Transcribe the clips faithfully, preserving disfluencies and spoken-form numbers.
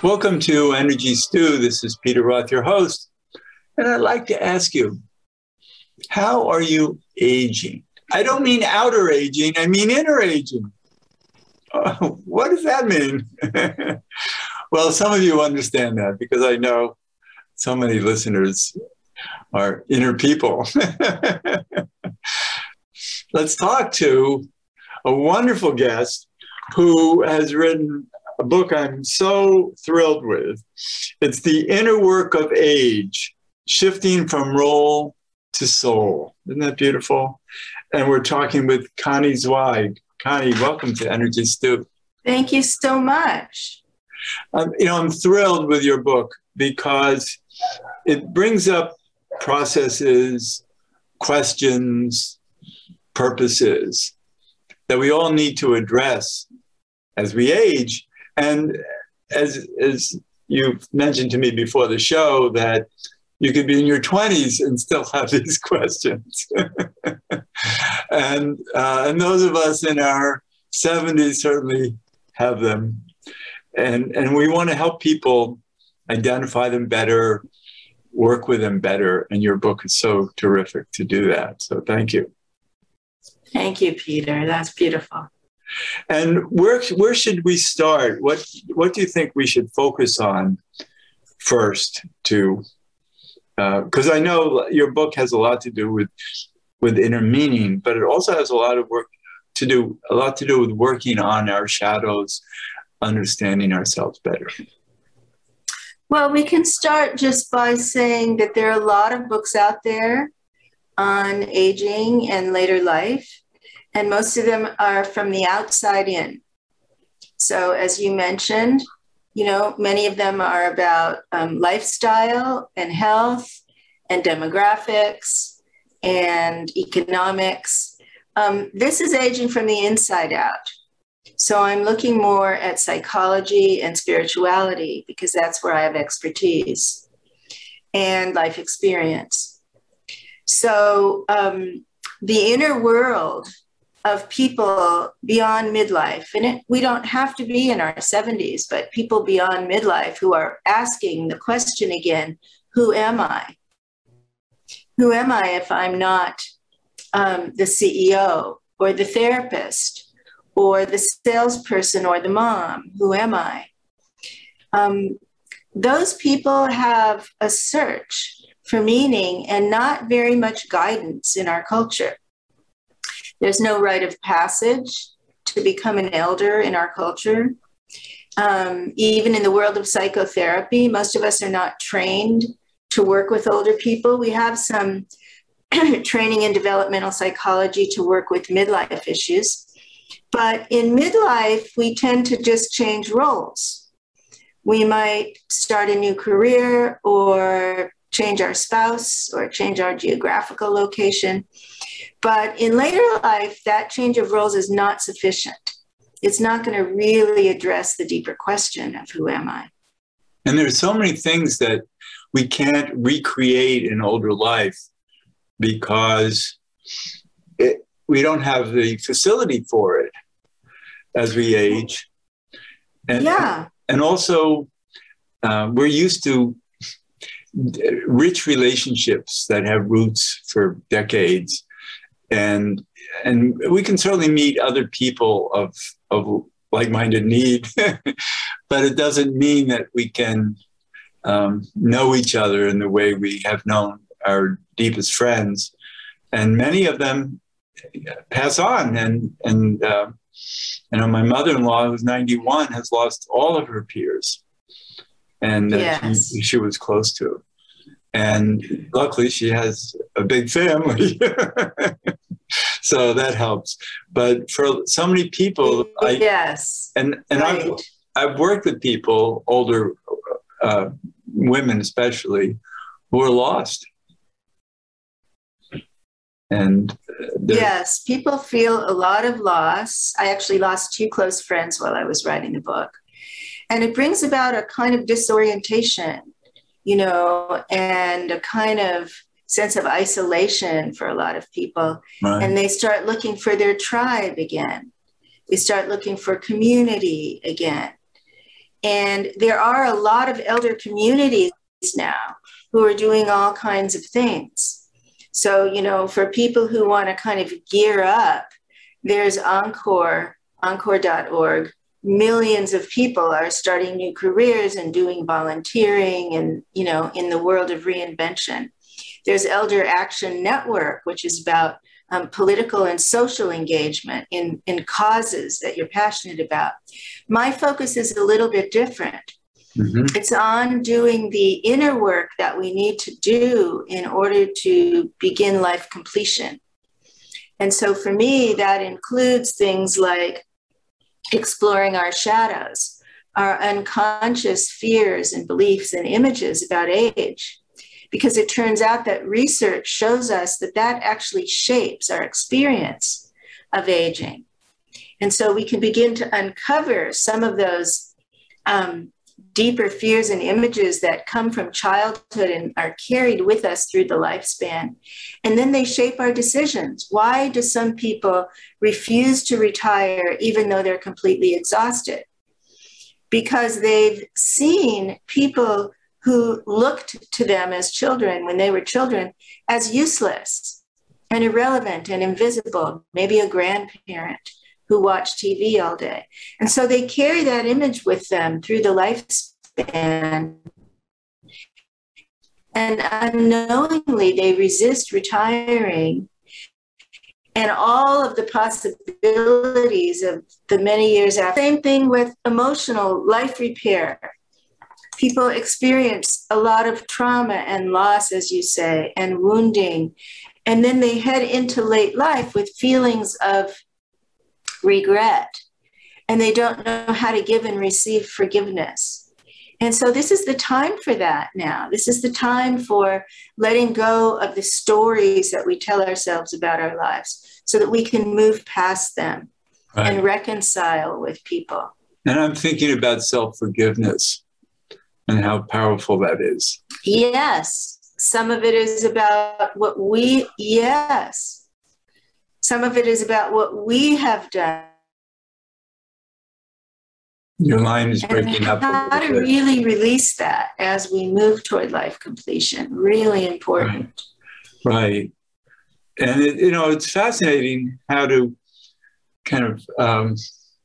Welcome to Energy Stew. This is Peter Roth, your host. And I'd like to ask you, how are you aging? I don't mean outer aging, I mean inner aging. Uh, what does that mean? Well, some of you understand that because I know so many listeners are inner people. Let's talk to a wonderful guest who has written a book I'm so thrilled with. It's The Inner Work of Age, Shifting from Role to Soul. Isn't that beautiful? And we're talking with Connie Zweig. Connie, welcome to Energy Stew. Thank you so much. Um, you know, I'm thrilled with your book because it brings up processes, questions, purposes that we all need to address as we age. And as, as you've mentioned to me before the show, that you could be in your twenties and still have these questions. and, uh, and those of us in our seventies certainly have them. And, and we want to help people identify them better, work with them better. And your book is so terrific to do that. So thank you. Thank you, Peter. That's beautiful. And where where should we start? What what do you think we should focus on first? To because uh, I know your book has a lot to do with with inner meaning, but it also has a lot of work to do, a lot to do with working on our shadows, understanding ourselves better. Well, we can start just by saying that there are a lot of books out there on aging and later life. And most of them are from the outside in. So as you mentioned, you know, many of them are about um, lifestyle and health and demographics and economics. Um, this is aging from the inside out. So I'm looking more at psychology and spirituality because that's where I have expertise and life experience. So um, the inner world of people beyond midlife. And it, we don't have to be in our seventies, but people beyond midlife who are asking the question again, who am I? Who am I if I'm not um, the C E O or the therapist or the salesperson or the mom? Who am I? Um, those people have a search for meaning and not very much guidance in our culture. There's no rite of passage to become an elder in our culture. Um, even in the world of psychotherapy, most of us are not trained to work with older people. We have some training in developmental psychology to work with midlife issues. But in midlife, we tend to just change roles. We might start a new career or change our spouse or change our geographical location. But in later life, that change of roles is not sufficient. It's not going to really address the deeper question of who am I? And there's so many things that we can't recreate in older life because it, we don't have the facility for it as we age. And, yeah. And also, uh, we're used to rich relationships that have roots for decades. And and we can certainly meet other people of of like-minded need, but it doesn't mean that we can um, know each other in the way we have known our deepest friends. And many of them pass on. And and uh, you know, my mother-in-law, who's ninety-one, has lost all of her peers, and uh, yes. she, she was close to. And luckily, she has a big family. So that helps. But for so many people, I, yes, and and right. I've I've worked with people, older uh, women especially, who are lost. And yes, people feel a lot of loss. I actually lost two close friends while I was writing the book, and it brings about a kind of disorientation, you know, and a kind of sense of isolation for a lot of people. Right. And they start looking for their tribe again. They start looking for community again. And there are a lot of elder communities now who are doing all kinds of things. So, you know, for people who want to kind of gear up, there's Encore, encore dot org. Millions of people are starting new careers and doing volunteering and, you know, in the world of reinvention. There's Elder Action Network, which is about um, political and social engagement in, in causes that you're passionate about. My focus is a little bit different. Mm-hmm. It's on doing the inner work that we need to do in order to begin life completion. And so for me, that includes things like exploring our shadows, our unconscious fears and beliefs and images about age. Because it turns out that research shows us that that actually shapes our experience of aging. And so we can begin to uncover some of those um, deeper fears and images that come from childhood and are carried with us through the lifespan. And then they shape our decisions. Why do some people refuse to retire even though they're completely exhausted? Because they've seen people who looked to them as children when they were children as useless and irrelevant and invisible, maybe a grandparent who watched T V all day. And so they carry that image with them through the lifespan. And unknowingly, they resist retiring and all of the possibilities of the many years after. Same thing with emotional life repair. People experience a lot of trauma and loss, as you say, and wounding. And then they head into late life with feelings of regret. And they don't know how to give and receive forgiveness. And so this is the time for that now. This is the time for letting go of the stories that we tell ourselves about our lives so that we can move past them right. and reconcile with people. And I'm thinking about self-forgiveness and how powerful that is. Yes. Some of it is about what we, yes. Some of it is about what we have done. Your line is breaking up. How to really release that as we move toward life completion. Really important. Right. right. And, it, you know, it's fascinating how to kind of um,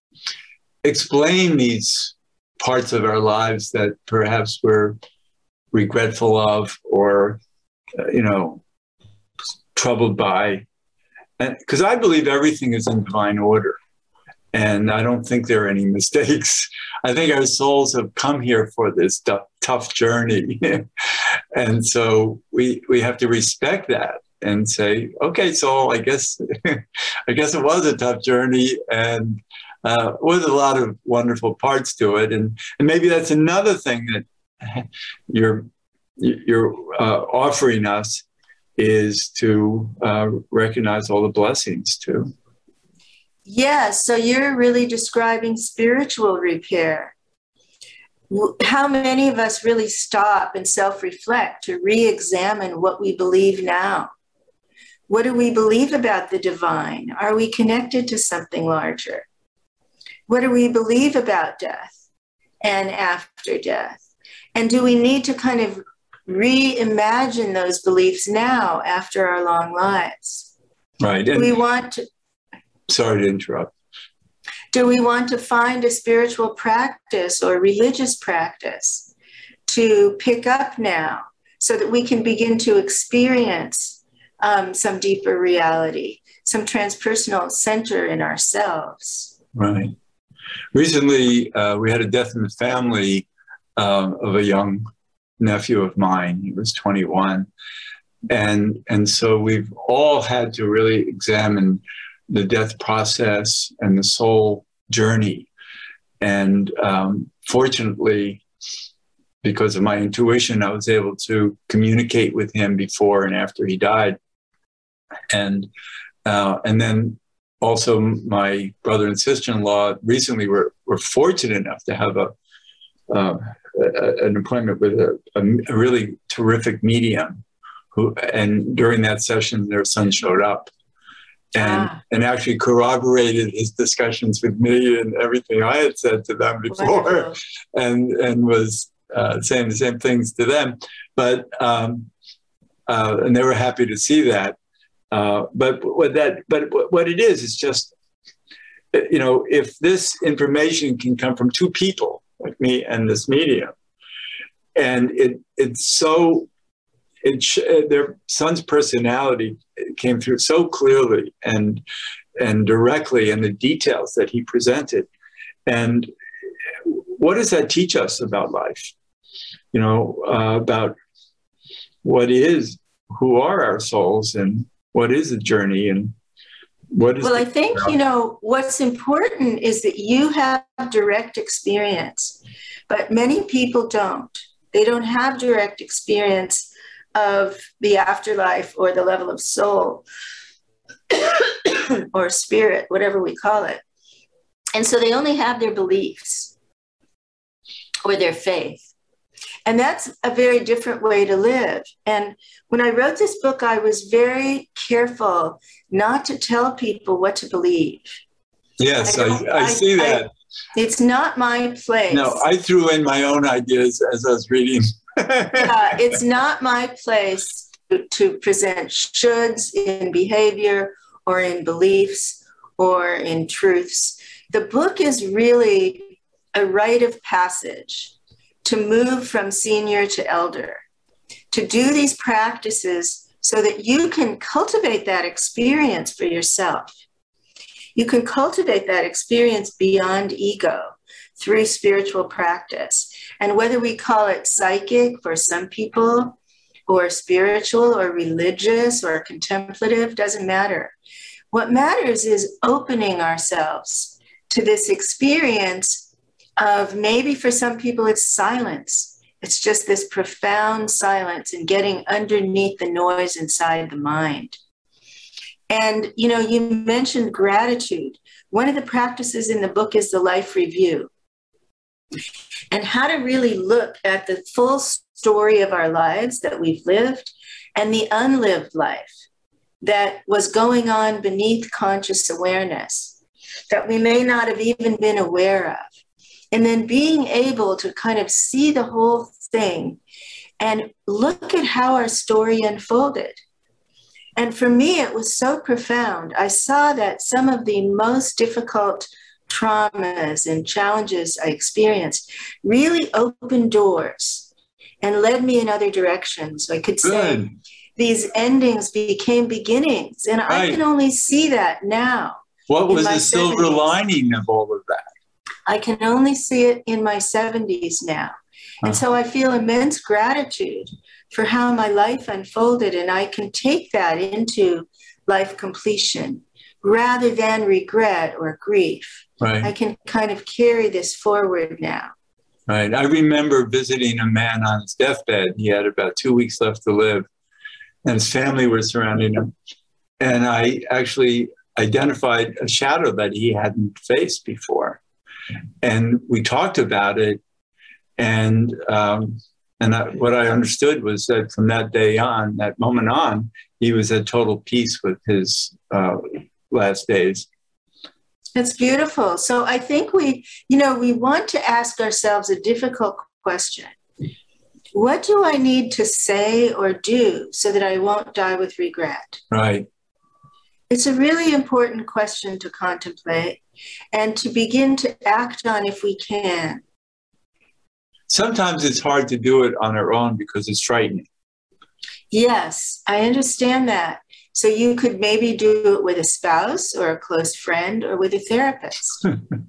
explain these parts of our lives that perhaps we're regretful of or, uh, you know, troubled by. Because I believe everything is in divine order. And I don't think there are any mistakes. I think our souls have come here for this tough, tough journey. And so we we have to respect that and say, okay, soul, I guess I guess it was a tough journey and uh, with a lot of wonderful parts to it. And, and maybe that's another thing that you're, you're uh, offering us is to uh, recognize all the blessings too. Yes, so you're really describing spiritual repair. How many of us really stop and self-reflect to re-examine what we believe now? What do we believe about the divine? Are we connected to something larger? What do we believe about death and after death? And do we need to kind of reimagine those beliefs now after our long lives? Right. Do we want to... Sorry to interrupt. Do we want to find a spiritual practice or religious practice to pick up now so that we can begin to experience um, some deeper reality, some transpersonal center in ourselves? Right. Recently, uh, we had a death in the family uh, of a young nephew of mine. He was twenty-one. And, and so we've all had to really examine the death process and the soul journey. And um, fortunately, because of my intuition, I was able to communicate with him before and after he died. And, uh, and then also my brother and sister-in-law recently were, were fortunate enough to have a, uh, a an appointment with a, a, a really terrific medium who, and during that session, their son showed up. and Ah. and actually corroborated his discussions with me and everything I had said to them before, Wonderful. and and was uh, saying the same things to them. But um, uh, and they were happy to see that. Uh, but what that but what it is is just, you know, if this information can come from two people like me and this medium, and it it's so. It, their son's personality came through so clearly and and directly in the details that he presented. And what does that teach us about life? You know, uh, about what is, who are our souls, and what is a journey, and what is. Well, I think, you know, what's important is that you have direct experience, but many people don't. They don't have direct experience of the afterlife or the level of soul or spirit, whatever we call it. And so they only have their beliefs or their faith. And that's a very different way to live. And when I wrote this book, I was very careful not to tell people what to believe. Yes, I, I, I see that. I, it's not my place. No, I threw in my own ideas as I was reading. Yeah, it's not my place to, to present shoulds in behavior or in beliefs or in truths. The book is really a rite of passage to move from senior to elder, to do these practices so that you can cultivate that experience for yourself. You can cultivate that experience beyond ego through spiritual practice. And whether we call it psychic for some people, or spiritual, or religious, or contemplative, doesn't matter. What matters is opening ourselves to this experience of, maybe for some people it's silence. It's just this profound silence and getting underneath the noise inside the mind. And, you know, you mentioned gratitude. One of the practices in the book is the life review, and how to really look at the full story of our lives that we've lived and the unlived life that was going on beneath conscious awareness that we may not have even been aware of. And then being able to kind of see the whole thing and look at how our story unfolded. And for me, it was so profound. I saw that some of the most difficult traumas and challenges I experienced really opened doors and led me in other directions. So I could say Good. These endings became beginnings. And right. I can only see that now. What was the silver seventies. Lining of all of that? I can only see it in my seventies now. And uh-huh. so I feel immense gratitude for how my life unfolded, and I can take that into life completion rather than regret or grief. Right. I can kind of carry this forward now. Right. I remember visiting a man on his deathbed. He had about two weeks left to live, and his family were surrounding him. And I actually identified a shadow that he hadn't faced before. And we talked about it. And um, and I, what I understood was that from that day on, that moment on, he was at total peace with his uh, last days. It's beautiful. So I think we, you know, we want to ask ourselves a difficult question. What do I need to say or do so that I won't die with regret? Right. It's a really important question to contemplate and to begin to act on if we can. Sometimes it's hard to do it on our own because it's frightening. Yes, I understand that. So you could maybe do it with a spouse or a close friend or with a therapist.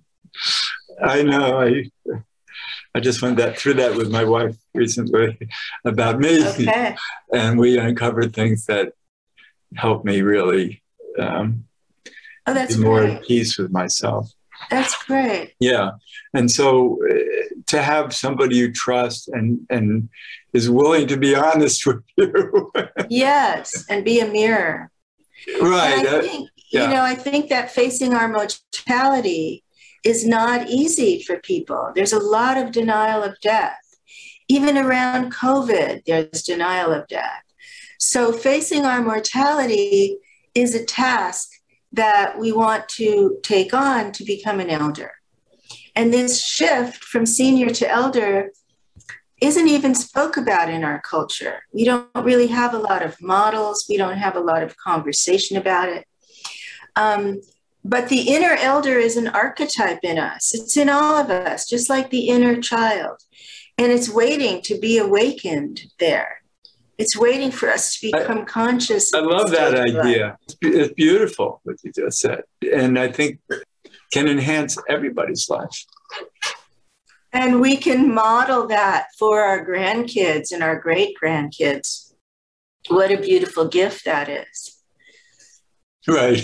I know. I I just went that through that with my wife recently about me. Okay. And we uncovered things that helped me really um, oh, that's be more great. at peace with myself. That's great. Yeah. And so uh, to have somebody you trust and, and is willing to be honest with you. Yes. And be a mirror. Right. And I think, yeah. you know, I think that facing our mortality is not easy for people. There's a lot of denial of death. Even around COVID, there's denial of death. So facing our mortality is a task that we want to take on to become an elder. And this shift from senior to elder isn't even spoke about in our culture. We don't really have a lot of models. We don't have a lot of conversation about it. Um, but the inner elder is an archetype in us. It's in all of us, just like the inner child. And it's waiting to be awakened there. It's waiting for us to become I, conscious. I love that idea. It's beautiful what you just said. And I think can enhance everybody's life. And we can model that for our grandkids and our great-grandkids. What a beautiful gift that is. Right.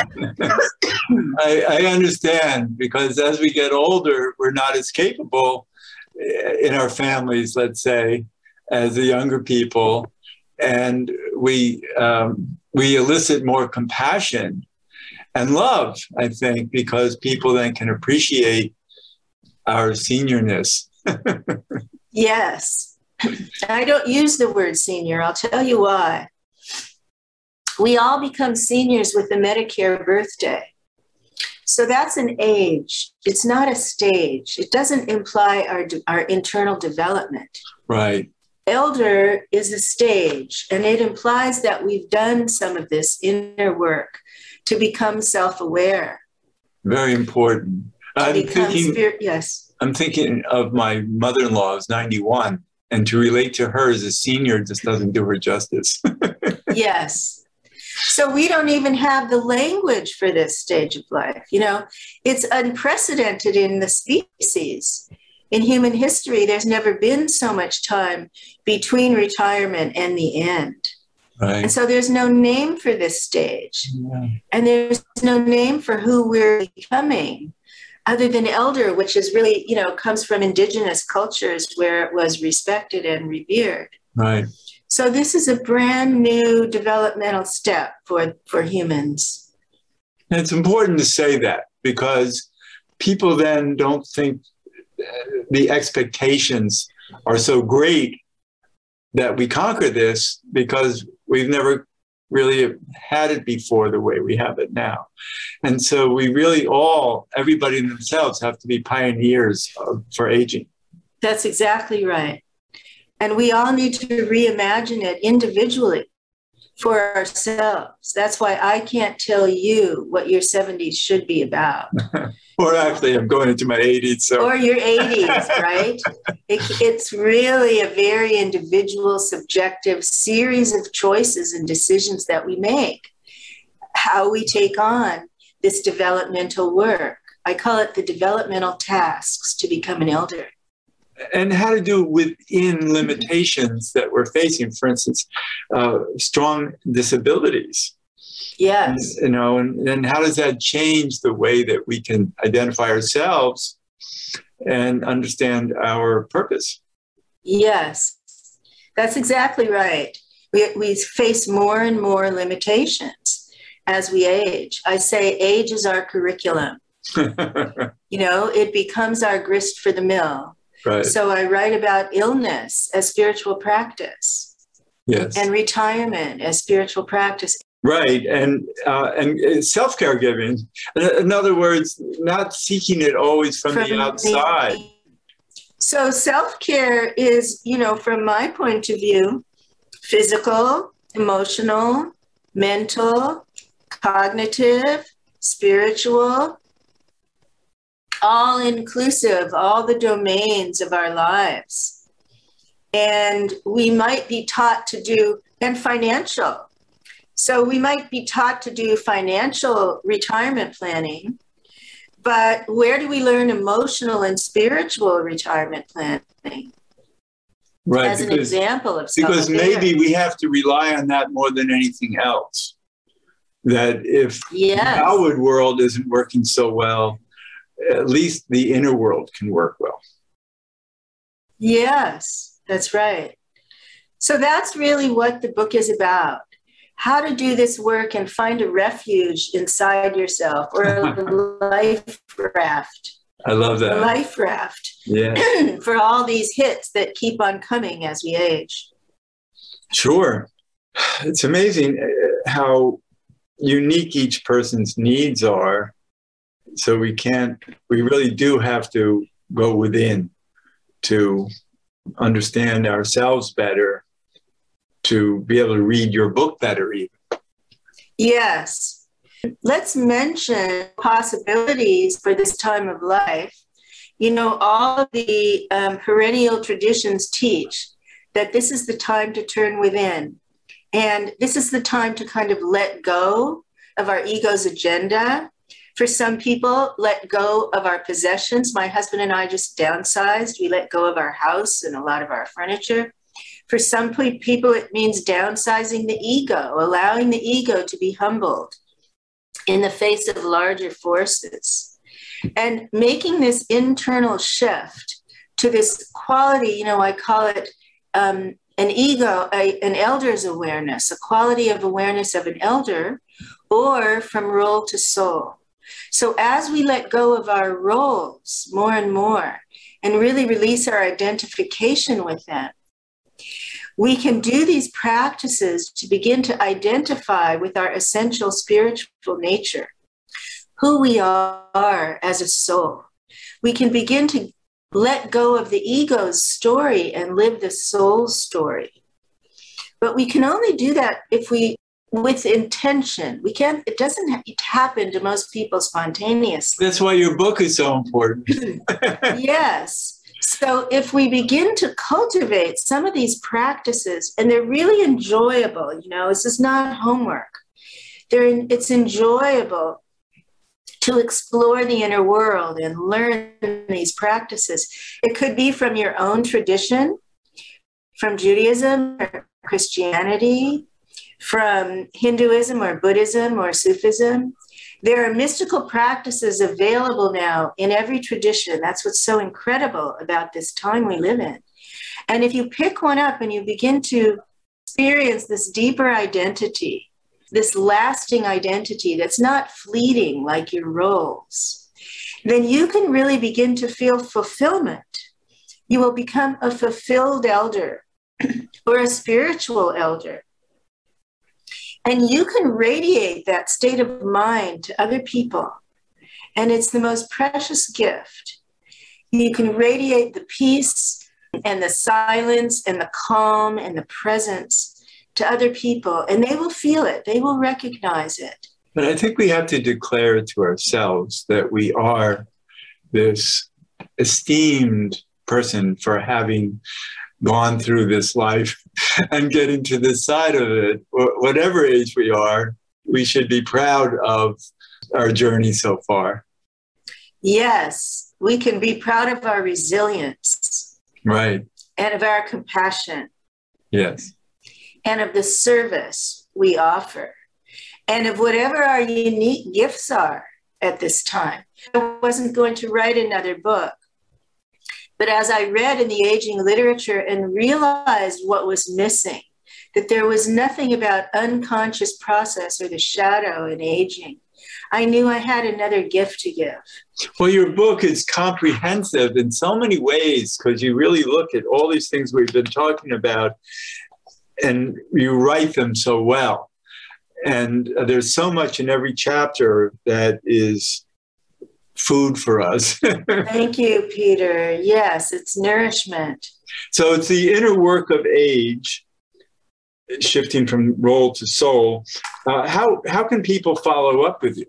I, I understand, because as we get older, we're not as capable in our families, let's say, as the younger people. And we, um, we elicit more compassion and love, I think, because people then can appreciate our seniorness. Yes. I don't use the word senior. I'll tell you why. We all become seniors with the Medicare birthday. So that's an age. It's not a stage. It doesn't imply our, our internal development. Right. Elder is a stage, and it implies that we've done some of this inner work to become self-aware. Very important. I'm thinking, spirit, yes. I'm thinking of my mother-in-law who's ninety-one, and to relate to her as a senior just doesn't do her justice. Yes. So we don't even have the language for this stage of life. You know, it's unprecedented in the species. In human history, there's never been so much time between retirement and the end. Right. And so there's no name for this stage. Yeah. And there's no name for who we're becoming other than elder, which is really, you know, comes from indigenous cultures where it was respected and revered. Right. So this is a brand new developmental step for, for humans. And it's important to say that, because people then don't think the expectations are so great that we conquer this, because we've never really had it before the way we have it now. And so we really all, everybody in themselves, have to be pioneers of, for aging. That's exactly right. And we all need to reimagine it individually for ourselves. That's why I can't tell you what your seventies should be about. Or actually, I'm going into my eighties. So. Or your eighties, right? It, it's really a very individual, subjective series of choices and decisions that we make. How we take on this developmental work. I call it the developmental tasks to become an elder. And how to do it within limitations that we're facing. For instance, uh, strong disabilities. Yes. And, you know, and then how does that change the way that we can identify ourselves and understand our purpose? Yes, that's exactly right. We, we face more and more limitations as we age. I say age is our curriculum. You know, it becomes our grist for the mill. Right. So I write about illness as spiritual practice. Yes. And retirement as spiritual practice. Right. And uh, and self-care giving. In other words, not seeking it always from, from the outside. The, so self-care is, you know, from my point of view, physical, emotional, mental, cognitive, spiritual, all inclusive, all the domains of our lives. And we might be taught to do, and financial. So we might be taught to do financial retirement planning, but where do we learn emotional and spiritual retirement planning? Right. As an because, example of because maybe we have to rely on that more than anything else. That if yes. the outward world isn't working so well, at least the inner world can work well. Yes, that's right. So that's really what the book is about. How to do this work and find a refuge inside yourself, or a life raft. I love that. A life raft. Yeah. For all these hits that keep on coming as we age. Sure. It's amazing how unique each person's needs are. So we can't, we really do have to go within to understand ourselves better, to be able to read your book better even. Yes. Let's mention possibilities for this time of life. You know, all of the um, perennial traditions teach that this is the time to turn within. And this is the time to kind of let go of our ego's agenda. For some people, let go of our possessions. My husband and I just downsized. We let go of our house and a lot of our furniture. For some people, it means downsizing the ego, allowing the ego to be humbled in the face of larger forces. And making this internal shift to this quality, you know, I call it um, an ego, a, an elder's awareness, a quality of awareness of an elder, or from role to soul. So as we let go of our roles more and more and really release our identification with them, we can do these practices to begin to identify with our essential spiritual nature, who we are as a soul. We can begin to let go of the ego's story and live the soul's story. But we can only do that if we, with intention. We can't, it doesn't happen to most people spontaneously. That's why your book is so important. Yes. So if we begin to cultivate some of these practices, and they're really enjoyable, you know, this is not homework. They're, it's enjoyable to explore the inner world and learn these practices. It could be from your own tradition, from Judaism or Christianity, from Hinduism or Buddhism or Sufism. There are mystical practices available now in every tradition. That's what's so incredible about this time we live in. And if you pick one up and you begin to experience this deeper identity, this lasting identity that's not fleeting like your roles, then you can really begin to feel fulfillment. You will become a fulfilled elder or a spiritual elder. And you can radiate that state of mind to other people. And it's the most precious gift. You can radiate the peace and the silence and the calm and the presence to other people. And they will feel it. They will recognize it. But I think we have to declare to ourselves that we are this esteemed person for having gone through this life and getting to this side of it. Whatever age we are, we should be proud of our journey so far. Yes, we can be proud of our resilience. Right. And of our compassion. Yes. And of the service we offer. And of whatever our unique gifts are at this time. I wasn't going to write another book. But as I read in the aging literature and realized what was missing, that there was nothing about unconscious process or the shadow in aging, I knew I had another gift to give. Well, your book is comprehensive in so many ways because you really look at all these things we've been talking about and you write them so well. And there's so much in every chapter that is food for us. Thank you, Peter. Yes, it's nourishment. So it's the inner work of age, shifting from role to soul. Uh, how, how can people follow up with you?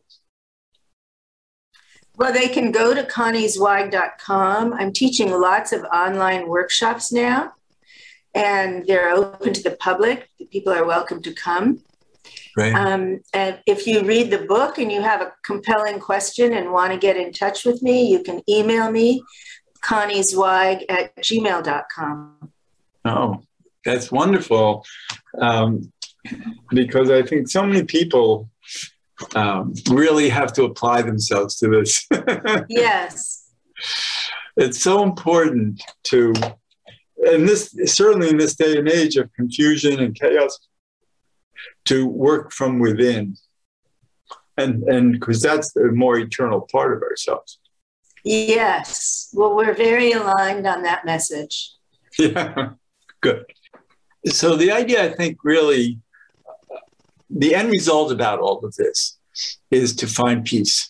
Well, they can go to connie zweig dot com. I'm teaching lots of online workshops now, and they're open to the public. The people are welcome to come. Right. Um, and if you read the book and you have a compelling question and want to get in touch with me, you can email me, connie zweig at gmail dot com. Oh, that's wonderful. Um, because I think so many people um, really have to apply themselves to this. Yes. It's so important to, and this certainly in this day and age of confusion and chaos, to work from within, and and because that's the more eternal part of ourselves. Yes. Well, we're very aligned on that message. Yeah, good. So the idea, I think, really the end result about all of this is to find peace.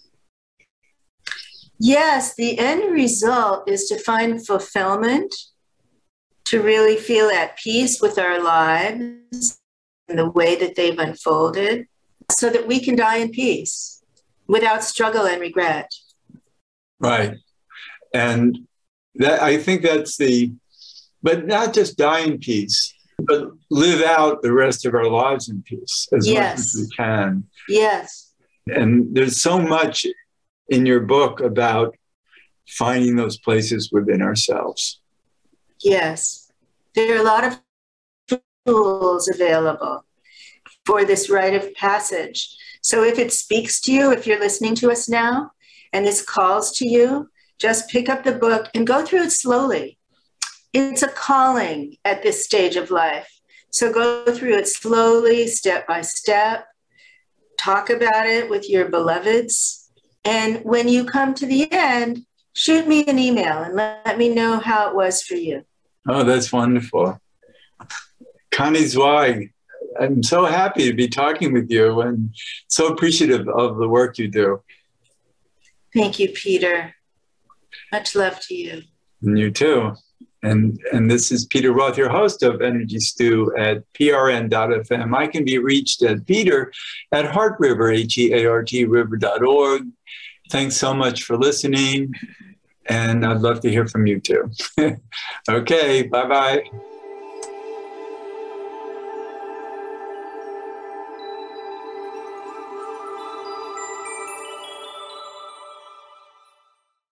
Yes, the end result is to find fulfillment, to really feel at peace with our lives and the way that they've unfolded, so that we can die in peace without struggle and regret. Right. And that, I think that's the, but not just die in peace, but live out the rest of our lives in peace as Yes. much as we can. Yes. And there's so much in your book about finding those places within ourselves. Yes. There are a lot of tools available for this rite of passage. So if it speaks to you, if you're listening to us now, and this calls to you, just pick up the book and go through it slowly. It's a calling at this stage of life. So go through it slowly, step by step. Talk about it with your beloveds. And when you come to the end, shoot me an email and let me know how it was for you. Oh, that's wonderful. Connie Zweig, I'm so happy to be talking with you and so appreciative of the work you do. Thank you, Peter. Much love to you. And you too. And and this is Peter Roth, your host of Energy Stew at P R N dot F M. I can be reached at Peter at Heart River, H E A R T river dot org. Thanks so much for listening. And I'd love to hear from you too. Okay, bye-bye.